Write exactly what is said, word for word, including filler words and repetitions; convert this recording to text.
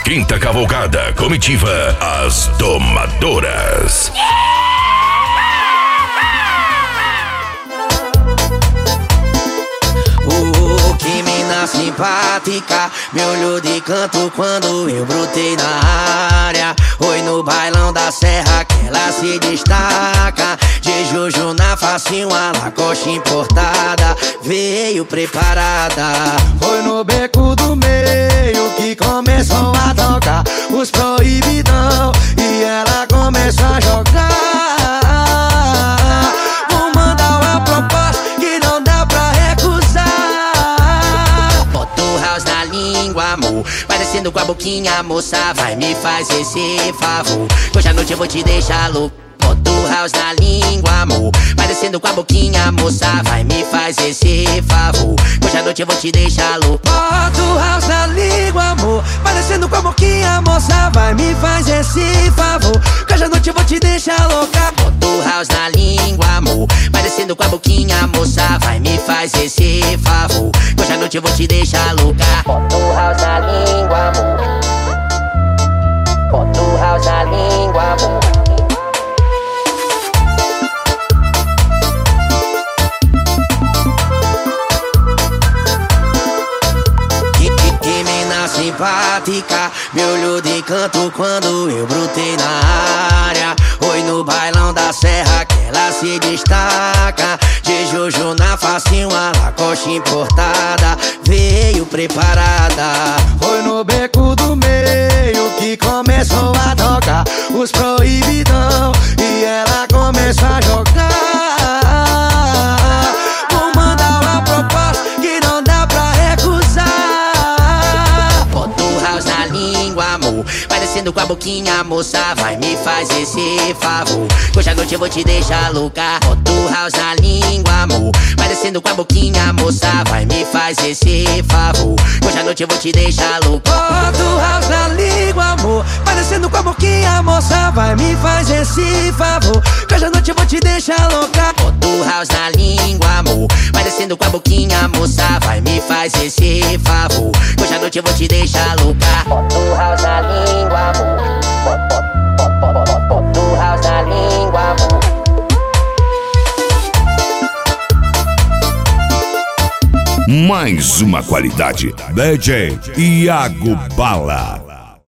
Quinta Cavalgada Comitiva As Domadoras. Oh, que mina simpática, me olhou de canto quando eu brotei na área. Oi, no bailão da serra que ela se destaca. De Jojo na facinho, a Lacoste importada, veio preparada. Foi no beco do meio que começou a tocar os proibidão e ela começou a jogar. Vou mandar uma proposta que não dá pra recusar. Bota o house na língua, amor, parecendo com a boquinha, moça, vai me fazer esse favor. Hoje à noite eu vou te deixar louco. Bota o house na língua, amor, parecendo com a boquinha, moça, vai me fazer esse favor. Hoje à noite eu vou te deixar louco. Bota o house na língua, amor, parecendo com a boquinha, moça, vai me fazer esse favor. Hoje à noite eu vou te deixar louca. Bota o house na língua, amor, parecendo com a boquinha, moça, vai me fazer esse favor. Hoje à noite eu vou te deixar louca. Bota o house na língua, amor, bota o house na língua, amor. Simpática, me olhou de canto quando eu brotei na área. Oi, no bailão da serra que ela se destaca. De Jojo na facinho, a Lacoste importada, veio preparada. Foi no beco do meio que começou a tocar os proibidão e ela começou a jogar. Vou mandar uma proposta que não dá pra recusar. Amor, parecendo com a boquinha, moça, vai me fazer esse favor. Hoje à noite eu vou te deixar louca. Bota o house na língua, amor, parecendo com a boquinha, moça, vai me fazer esse favor. Hoje à noite eu vou te deixar louca. Bota o house na língua, amor, parecendo com a boquinha, moça, vai me fazer esse favor. Hoje à noite eu vou te deixar louca. Bota o house na língua, amor, parecendo com a boquinha, moça, vai me fazer esse favor. Hoje à noite eu vou te deixar louca. Bota o house na língua, amor, bota o house na língua, amor. Mais uma qualidade, D J Iago Bala.